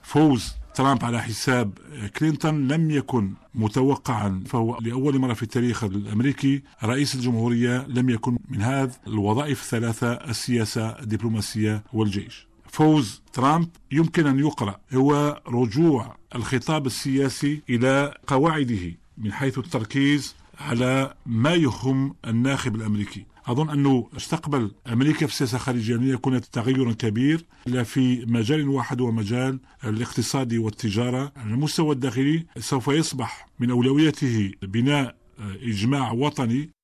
فوز ترامب على حساب كلينتون لم يكن متوقعا، فهو لأول مرة في التاريخ الأمريكي رئيس الجمهورية لم يكن من هذه الوظائف الثلاثة: السياسة، الدبلوماسية والجيش. فوز ترامب يمكن أن يقرأ هو رجوع الخطاب السياسي إلى قواعده من حيث التركيز على ما يهم الناخب الأمريكي. أظن أنه استقبل أمريكا في السياسة الخارجية لن يكون تغيرا كبير إلا في مجال واحد، ومجال الاقتصاد والتجارة. على المستوى الداخلي سوف يصبح من أولوياته بناء إجماع وطني